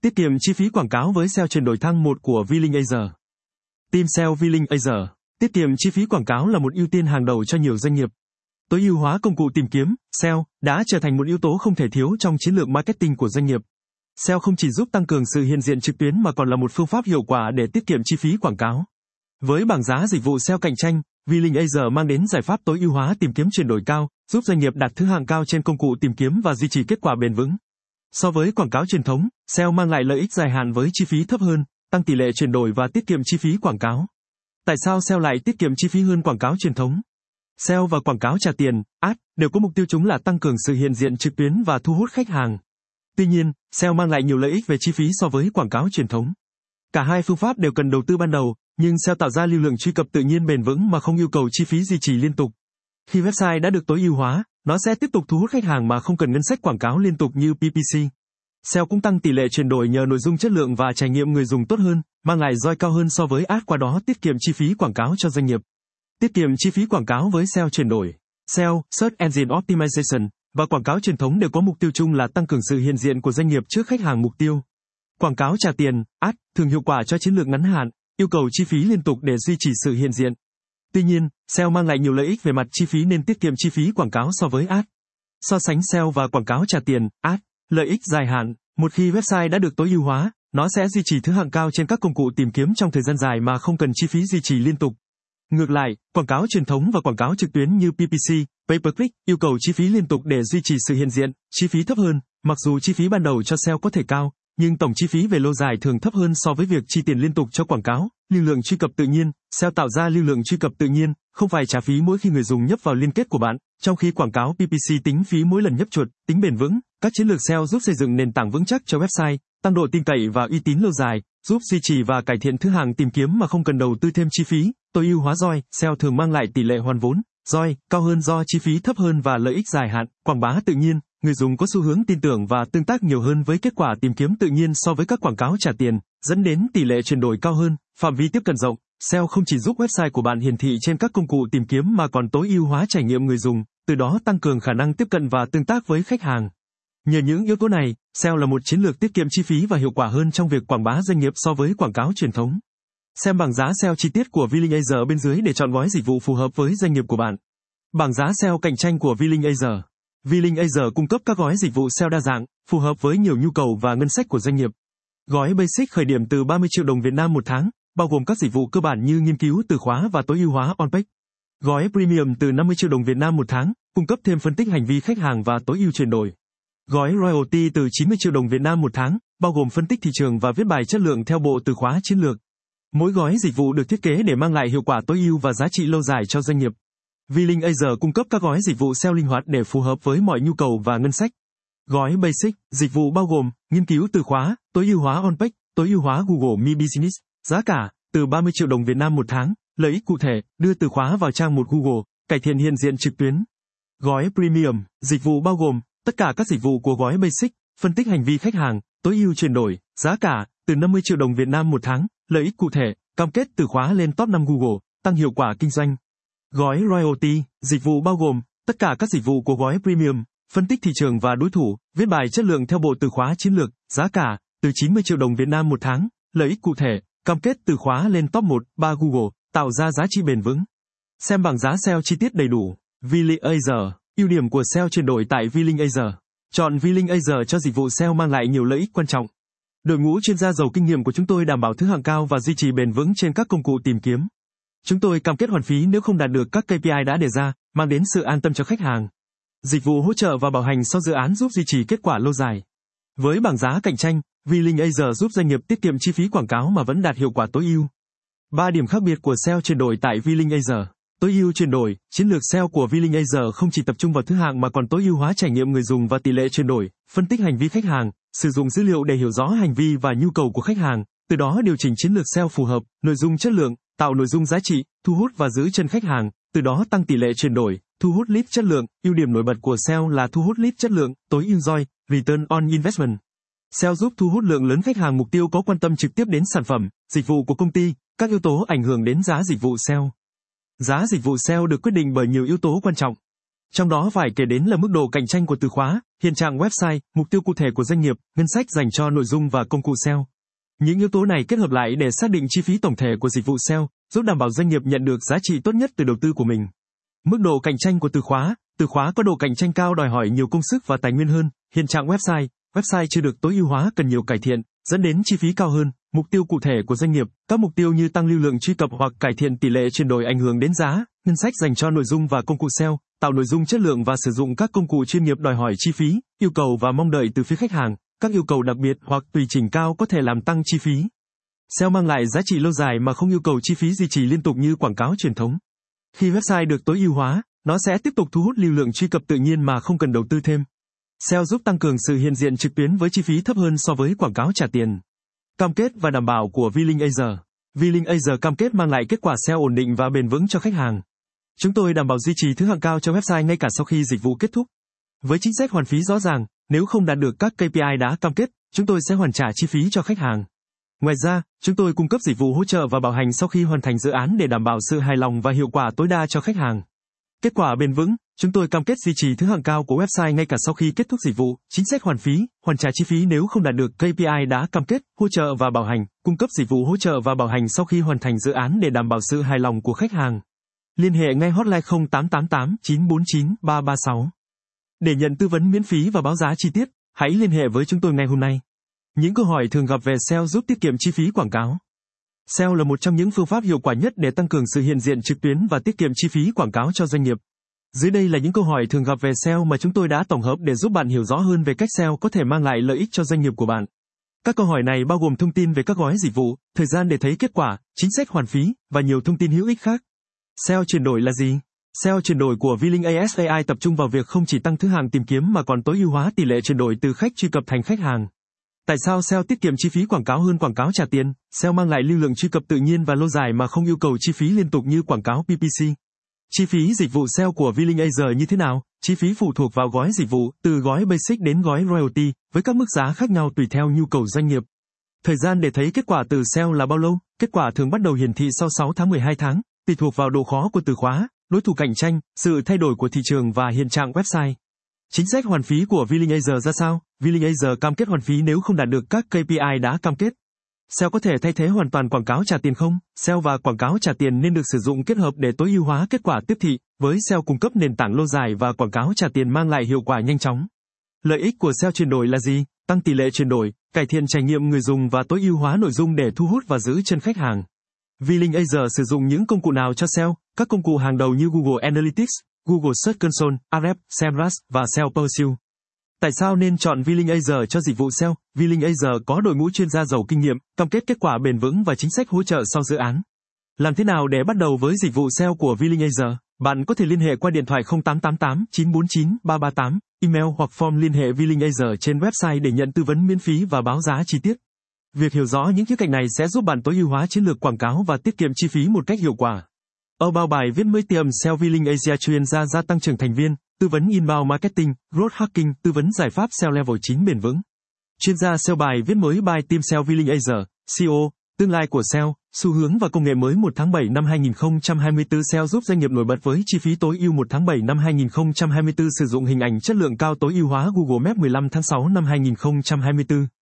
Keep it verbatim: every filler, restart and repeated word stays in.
Tiết kiệm chi phí quảng cáo với ét e o chuyển đổi thang một của Villing Asia. Team ét e o Villing Asia. Tiết kiệm chi phí quảng cáo là một ưu tiên hàng đầu cho nhiều doanh nghiệp. Tối ưu hóa công cụ tìm kiếm, ét e o, đã trở thành một yếu tố không thể thiếu trong chiến lược marketing của doanh nghiệp. ét e o không chỉ giúp tăng cường sự hiện diện trực tuyến mà còn là một phương pháp hiệu quả để tiết kiệm chi phí quảng cáo. Với bảng giá dịch vụ ét e o cạnh tranh, Villing Asia mang đến giải pháp tối ưu hóa tìm kiếm chuyển đổi cao, giúp doanh nghiệp đạt thứ hạng cao trên công cụ tìm kiếm và duy trì kết quả bền vững. So với quảng cáo truyền thống, ét e o mang lại lợi ích dài hạn với chi phí thấp hơn, tăng tỷ lệ chuyển đổi và tiết kiệm chi phí quảng cáo. Tại sao ét e o lại tiết kiệm chi phí hơn quảng cáo truyền thống? ét e o và quảng cáo trả tiền, ad, đều có mục tiêu chúng là tăng cường sự hiện diện trực tuyến và thu hút khách hàng. Tuy nhiên, ét e o mang lại nhiều lợi ích về chi phí so với quảng cáo truyền thống. Cả hai phương pháp đều cần đầu tư ban đầu, nhưng ét e o tạo ra lưu lượng truy cập tự nhiên bền vững mà không yêu cầu chi phí duy trì liên tục. Khi website đã được tối ưu hóa, nó sẽ tiếp tục thu hút khách hàng mà không cần ngân sách quảng cáo liên tục như pê pê xê. ét e o cũng tăng tỷ lệ chuyển đổi nhờ nội dung chất lượng và trải nghiệm người dùng tốt hơn, mang lại roi cao hơn so với ad, qua đó tiết kiệm chi phí quảng cáo cho doanh nghiệp. Tiết kiệm chi phí quảng cáo với ét e o chuyển đổi. ét e o, Search Engine Optimization, và quảng cáo truyền thống đều có mục tiêu chung là tăng cường sự hiện diện của doanh nghiệp trước khách hàng mục tiêu. Quảng cáo trả tiền, ad, thường hiệu quả cho chiến lược ngắn hạn, yêu cầu chi phí liên tục để duy trì sự hiện diện. Tuy nhiên, ét e o mang lại nhiều lợi ích về mặt chi phí nên tiết kiệm chi phí quảng cáo so với ad. So sánh ét e o và quảng cáo trả tiền, ad, lợi ích dài hạn. Một khi website đã được tối ưu hóa, nó sẽ duy trì thứ hạng cao trên các công cụ tìm kiếm trong thời gian dài mà không cần chi phí duy trì liên tục. Ngược lại, quảng cáo truyền thống và quảng cáo trực tuyến như pê pê xê, Pay-per-click, yêu cầu chi phí liên tục để duy trì sự hiện diện, chi phí thấp hơn, mặc dù chi phí ban đầu cho ét e o có thể cao, nhưng tổng chi phí về lâu dài thường thấp hơn so với việc chi tiền liên tục cho quảng cáo. Lưu lượng truy cập tự nhiên, ét e o tạo ra lưu lượng truy cập tự nhiên, không phải trả phí mỗi khi người dùng nhấp vào liên kết của bạn, trong khi quảng cáo pê pê xê tính phí mỗi lần nhấp chuột. Tính bền vững, các chiến lược ét e o giúp xây dựng nền tảng vững chắc cho website, tăng độ tin cậy và uy tín lâu dài, giúp duy trì và cải thiện thứ hạng tìm kiếm mà không cần đầu tư thêm chi phí. Tối ưu hóa roi, ét e o thường mang lại tỷ lệ hoàn vốn roi cao hơn do chi phí thấp hơn và lợi ích dài hạn. Quảng bá tự nhiên, người dùng có xu hướng tin tưởng và tương tác nhiều hơn với kết quả tìm kiếm tự nhiên so với các quảng cáo trả tiền, dẫn đến tỷ lệ chuyển đổi cao hơn. Phạm vi tiếp cận rộng, ét e o không chỉ giúp website của bạn hiển thị trên các công cụ tìm kiếm mà còn tối ưu hóa trải nghiệm người dùng, từ đó tăng cường khả năng tiếp cận và tương tác với khách hàng. Nhờ những yếu tố này, ét e o là một chiến lược tiết kiệm chi phí và hiệu quả hơn trong việc quảng bá doanh nghiệp so với quảng cáo truyền thống. Xem bảng giá ét e o chi tiết của Villing Asia bên dưới để chọn gói dịch vụ phù hợp với doanh nghiệp của bạn. Bảng giá ét e o cạnh tranh của Villing Asia. Villing Asia cung cấp các gói dịch vụ ét e o đa dạng, phù hợp với nhiều nhu cầu và ngân sách của doanh nghiệp. Gói Basic khởi điểm từ ba mươi triệu đồng Việt Nam một tháng, bao gồm các dịch vụ cơ bản như nghiên cứu từ khóa và tối ưu hóa on-page. Gói Premium từ năm mươi triệu đồng Việt Nam một tháng, cung cấp thêm phân tích hành vi khách hàng và tối ưu chuyển đổi. Gói Royalty từ chín mươi triệu đồng Việt Nam một tháng, bao gồm phân tích thị trường và viết bài chất lượng theo bộ từ khóa chiến lược. Mỗi gói dịch vụ được thiết kế để mang lại hiệu quả tối ưu và giá trị lâu dài cho doanh nghiệp. Villing Asia cung cấp các gói dịch vụ ét e o linh hoạt để phù hợp với mọi nhu cầu và ngân sách. Gói Basic, dịch vụ bao gồm nghiên cứu từ khóa, tối ưu hóa on-page, tối ưu hóa Google My Business, giá cả từ ba mươi triệu đồng Việt Nam một tháng, lợi ích cụ thể, đưa từ khóa vào trang một Google, cải thiện hiện diện trực tuyến. Gói Premium, dịch vụ bao gồm tất cả các dịch vụ của gói Basic, phân tích hành vi khách hàng, tối ưu chuyển đổi, giá cả từ năm mươi triệu đồng Việt Nam một tháng, lợi ích cụ thể, cam kết từ khóa lên top năm Google, tăng hiệu quả kinh doanh. Gói Royalty, dịch vụ bao gồm tất cả các dịch vụ của gói Premium, phân tích thị trường và đối thủ, viết bài chất lượng theo bộ từ khóa chiến lược, giá cả từ chín mươi triệu đồng Việt Nam một tháng, lợi ích cụ thể, cam kết từ khóa lên top một, ba Google, tạo ra giá trị bền vững. Xem bảng giá ét e o chi tiết đầy đủ. Villing Asia, ưu điểm của ét e o chuyển đổi tại Villing Asia. Chọn Villing Asia cho dịch vụ ét e o mang lại nhiều lợi ích quan trọng. Đội ngũ chuyên gia giàu kinh nghiệm của chúng tôi đảm bảo thứ hạng cao và duy trì bền vững trên các công cụ tìm kiếm. Chúng tôi cam kết hoàn phí nếu không đạt được các ca pê i đã đề ra, mang đến sự an tâm cho khách hàng. Dịch vụ hỗ trợ và bảo hành sau dự án giúp duy trì kết quả lâu dài. Với bảng giá cạnh tranh, Villing Asia giúp doanh nghiệp tiết kiệm chi phí quảng cáo mà vẫn đạt hiệu quả tối ưu. ba điểm khác biệt của ét e o chuyển đổi tại Villing Asia. Tối ưu chuyển đổi, chiến lược ét e o của Villing Asia không chỉ tập trung vào thứ hạng mà còn tối ưu hóa trải nghiệm người dùng và tỷ lệ chuyển đổi, phân tích hành vi khách hàng, sử dụng dữ liệu để hiểu rõ hành vi và nhu cầu của khách hàng, từ đó điều chỉnh chiến lược ét e o phù hợp, nội dung chất lượng, tạo nội dung giá trị, thu hút và giữ chân khách hàng, từ đó tăng tỷ lệ chuyển đổi, thu hút lead chất lượng. Ưu điểm nổi bật của ét e o là thu hút lead chất lượng, tối ưu roi, return on investment. ét e o giúp thu hút lượng lớn khách hàng mục tiêu có quan tâm trực tiếp đến sản phẩm, dịch vụ của công ty. Các yếu tố ảnh hưởng đến giá dịch vụ ét e o. Giá dịch vụ ét e o được quyết định bởi nhiều yếu tố quan trọng. Trong đó phải kể đến là mức độ cạnh tranh của từ khóa, hiện trạng website, mục tiêu cụ thể của doanh nghiệp, ngân sách dành cho nội dung và công cụ ét e o. Những yếu tố này kết hợp lại để xác định chi phí tổng thể của dịch vụ ét e o, giúp đảm bảo doanh nghiệp nhận được giá trị tốt nhất từ đầu tư của mình. Mức độ cạnh tranh của từ khóa, từ khóa có độ cạnh tranh cao đòi hỏi nhiều công sức và tài nguyên hơn, hiện trạng website, website chưa được tối ưu hóa cần nhiều cải thiện, dẫn đến chi phí cao hơn. Mục tiêu cụ thể của doanh nghiệp, các mục tiêu như tăng lưu lượng truy cập hoặc cải thiện tỷ lệ chuyển đổi ảnh hưởng đến giá, ngân sách dành cho nội dung và công cụ ét e o, tạo nội dung chất lượng và sử dụng các công cụ chuyên nghiệp đòi hỏi chi phí, yêu cầu và mong đợi từ phía khách hàng, các yêu cầu đặc biệt hoặc tùy chỉnh cao có thể làm tăng chi phí. ét e o mang lại giá trị lâu dài mà không yêu cầu chi phí duy trì liên tục như quảng cáo truyền thống. Khi website được tối ưu hóa, nó sẽ tiếp tục thu hút lưu lượng truy cập tự nhiên mà không cần đầu tư thêm. ét e o giúp tăng cường sự hiện diện trực tuyến với chi phí thấp hơn so với quảng cáo trả tiền. Cam kết và đảm bảo của Billing Azure. Billing Azure cam kết mang lại kết quả ét e o ổn định và bền vững cho khách hàng. Chúng tôi đảm bảo duy trì thứ hạng cao cho website ngay cả sau khi dịch vụ kết thúc. Với chính sách hoàn phí rõ ràng, nếu không đạt được các ca pê i đã cam kết, chúng tôi sẽ hoàn trả chi phí cho khách hàng. Ngoài ra, chúng tôi cung cấp dịch vụ hỗ trợ và bảo hành sau khi hoàn thành dự án để đảm bảo sự hài lòng và hiệu quả tối đa cho khách hàng. Kết quả bền vững, chúng tôi cam kết duy trì thứ hạng cao của website ngay cả sau khi kết thúc dịch vụ, chính sách hoàn phí, hoàn trả chi phí nếu không đạt được ca pê i đã cam kết, hỗ trợ và bảo hành, cung cấp dịch vụ hỗ trợ và bảo hành sau khi hoàn thành dự án để đảm bảo sự hài lòng của khách hàng. Liên hệ ngay hotline không tám tám tám chín bốn chín ba ba sáu. Để nhận tư vấn miễn phí và báo giá chi tiết, hãy liên hệ với chúng tôi ngay hôm nay. Những câu hỏi thường gặp về ét e o giúp tiết kiệm chi phí quảng cáo. ét e o là một trong những phương pháp hiệu quả nhất để tăng cường sự hiện diện trực tuyến và tiết kiệm chi phí quảng cáo cho doanh nghiệp. Dưới đây là những câu hỏi thường gặp về ét e o mà chúng tôi đã tổng hợp để giúp bạn hiểu rõ hơn về cách ét e o có thể mang lại lợi ích cho doanh nghiệp của bạn. Các câu hỏi này bao gồm thông tin về các gói dịch vụ, thời gian để thấy kết quả, chính sách hoàn phí, và nhiều thông tin hữu ích khác. ét e o chuyển đổi là gì? ét e o chuyển đổi của Billing Azure tập trung vào việc không chỉ tăng thứ hạng tìm kiếm mà còn tối ưu hóa tỷ lệ chuyển đổi từ khách truy cập thành khách hàng. Tại sao ét e o tiết kiệm chi phí quảng cáo hơn quảng cáo trả tiền? ét e o mang lại lưu lượng truy cập tự nhiên và lâu dài mà không yêu cầu chi phí liên tục như quảng cáo pê pê xê. Chi phí dịch vụ ét e o của Billing Azure như thế nào? Chi phí phụ thuộc vào gói dịch vụ, từ gói Basic đến gói Royalty, với các mức giá khác nhau tùy theo nhu cầu doanh nghiệp. Thời gian để thấy kết quả từ ét e o là bao lâu? Kết quả thường bắt đầu hiển thị sau sáu tháng mười hai tháng, tùy thuộc vào độ khó của từ khóa, đối thủ cạnh tranh, sự thay đổi của thị trường và hiện trạng website. Chính sách hoàn phí của Billing Azure ra sao? Billing Azure cam kết hoàn phí nếu không đạt được các ca pê i đã cam kết. ét e o có thể thay thế hoàn toàn quảng cáo trả tiền không? ét e o và quảng cáo trả tiền nên được sử dụng kết hợp để tối ưu hóa kết quả tiếp thị, với ét e o cung cấp nền tảng lâu dài và quảng cáo trả tiền mang lại hiệu quả nhanh chóng. Lợi ích của ét e o chuyển đổi là gì? Tăng tỷ lệ chuyển đổi, cải thiện trải nghiệm người dùng và tối ưu hóa nội dung để thu hút và giữ chân khách hàng. Billing Azure sử dụng những công cụ nào cho ét e o? Các công cụ hàng đầu như Google Analytics, Google Search Console, Ahrefs, Semrush và Sales Pursuit. Tại sao nên chọn Billing Azure cho dịch vụ ét e o? Billing Azure có đội ngũ chuyên gia giàu kinh nghiệm, cam kết kết quả bền vững và chính sách hỗ trợ sau dự án. Làm thế nào để bắt đầu với dịch vụ ét e o của Billing Azure? Bạn có thể liên hệ qua điện thoại không tám tám tám chín bốn chín ba ba tám, email hoặc form liên hệ Billing Azure trên website để nhận tư vấn miễn phí và báo giá chi tiết. Việc hiểu rõ những khía cạnh này sẽ giúp bạn tối ưu hóa chiến lược quảng cáo và tiết kiệm chi phí một cách hiệu quả. Ở bao bài viết mới tiệm ét e o Billing Asia chuyên gia gia tăng trưởng thành viên, tư vấn inbound marketing, growth hacking, tư vấn giải pháp ét e o level chín bền vững. Chuyên gia ét e o bài viết mới by team ét e o Billing Asia, xê e ô, tương lai của ét e o, xu hướng và công nghệ mới một tháng bảy năm hai nghìn không trăm hai mươi tư ét e o giúp doanh nghiệp nổi bật với chi phí tối ưu một tháng bảy năm hai nghìn không trăm hai mươi tư sử dụng hình ảnh chất lượng cao tối ưu hóa Google Maps mười lăm tháng sáu năm hai nghìn không trăm hai mươi tư.